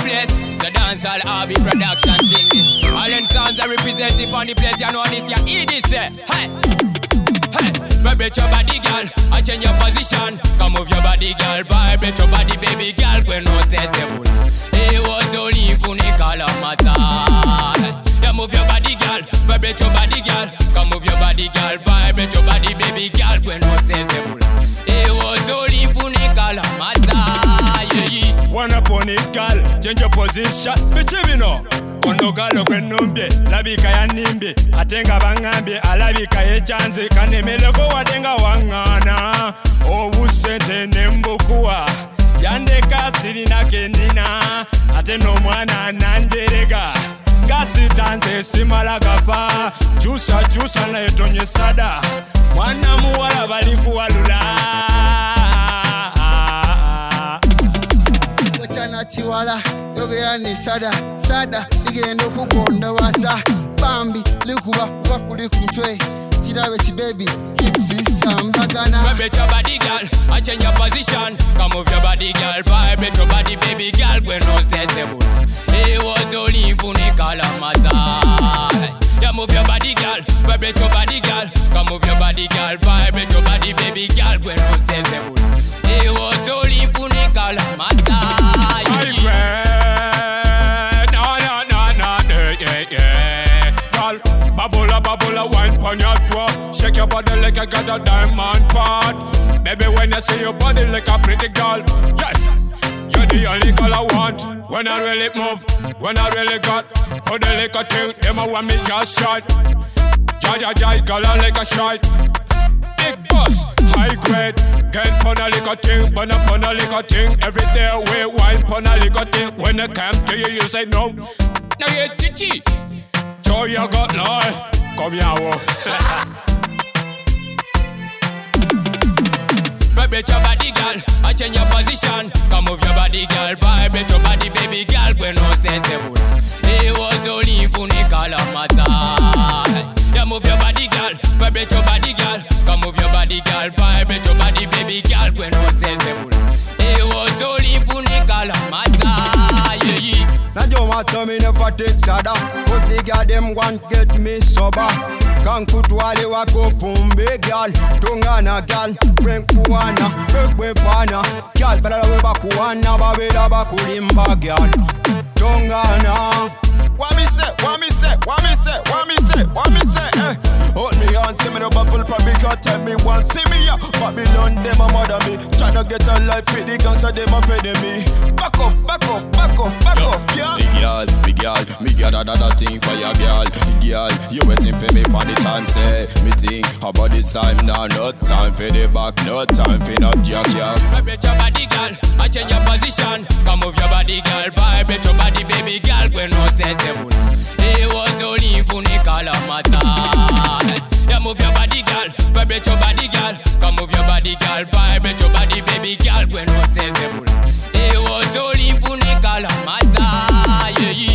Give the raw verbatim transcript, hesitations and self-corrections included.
place. So dance all R B production thing this. Allen sounds are representing on the place. You know this, you hear this, eh? Hey, hey, vibrate your body, girl. I change your position. Come move your body, girl. Vibrate your body, baby girl. When no says hey, what only funicala mata. Yeah, move your body, girl. Vibrate your body, girl. Come move your body, girl. Vibrate your body, baby girl. When no says hey, what only funicala mata. Yeah, one upon it, girl. Change your position. Bitch, no. Ondogalo kwenombe, labika ya nimbe. Atenga bangambe, alabika ye chanze. Kanemeleko watenga wangana. Obusente nembokuwa. Yande kasiri na kenina. Ateno mwana nanjerega. Gasi danze simala gafa. Jusa jusa na etonye sada. Mwana muwala balikuwa lula. Wachana chiwala, yoge ya ni sada. Sada, igendo kukonda wasa. Bambi, likuwa, wakuli kumchwe. Chirawe chi baby, hips sambagana. Vibrate your body, girl. I change your position. Come move your body, girl. Vibrate your body, baby girl. When no sensible. Hey, what only funicala mata. Yeah, move your body, girl. Vibrate your body, girl. Come move your body, girl. Vibrate your body, baby girl. When no sensible. Hey, what only funicala mata. No, no, no, no, no, yeah, yeah. Girl, babula, babula, wine pon your toe. Shake your body like you got a diamond part. Baby, when I see your body like a pretty girl, yeah, you're the only girl I want. When I really move, when I really got, how the little thing, them I want me just shot. Jai, jai, jai, girl, I like a shot. Big boss, high grade. Can't pon a little thing, but not pon a little thing. Every day we wine pon a little thing. When I come to you, you say no. Now you chichi. So you got lie. Come here, wo. Vibrate your body, girl. I change your position. Come move your body, girl. Vibrate your body, baby girl. When no sensible. Hey, what only funicala mata. Yeah, move your body, girl. Vibrate your body, girl. Come move your body, girl. Vibrate your body, baby girl. When no sensible. Hey, what only funicala mata. Yeah, yeah. Now you want some me never take sada. Cause the girl them want get me sober. Kan kutwale wako fumbe girl. Tungana girl. Bring kuana. Bring we pana. Girl bala we bakuana. Babela bakulimba girl. Tungana. What me say, what me say, what me say, what me say, what me say, eh? Hold me on, see me the buffalo probably can't tell me one. See me ya, Babylon, them a mother me. Tryna get a life with the gangster, them a feeding me. Back off, back off, back off, back Yo, off, girl. Big girl, big girl, me got another thing for ya, girl. Girl, you waiting for me for the time, say. Me think about this time now, no time for the back, no time for no jack, yeah. Vibrate your body, girl. I change your position. Come move your body, girl. Vibrate your body, baby girl. When no sensible. Hey, what only funicala mata. Yeah, move your body, girl. Vibrate your body, girl. Come move your body, girl. Vibrate your body, baby girl. When no sensible. Hey, what only funicala mata. Yeah, yeah.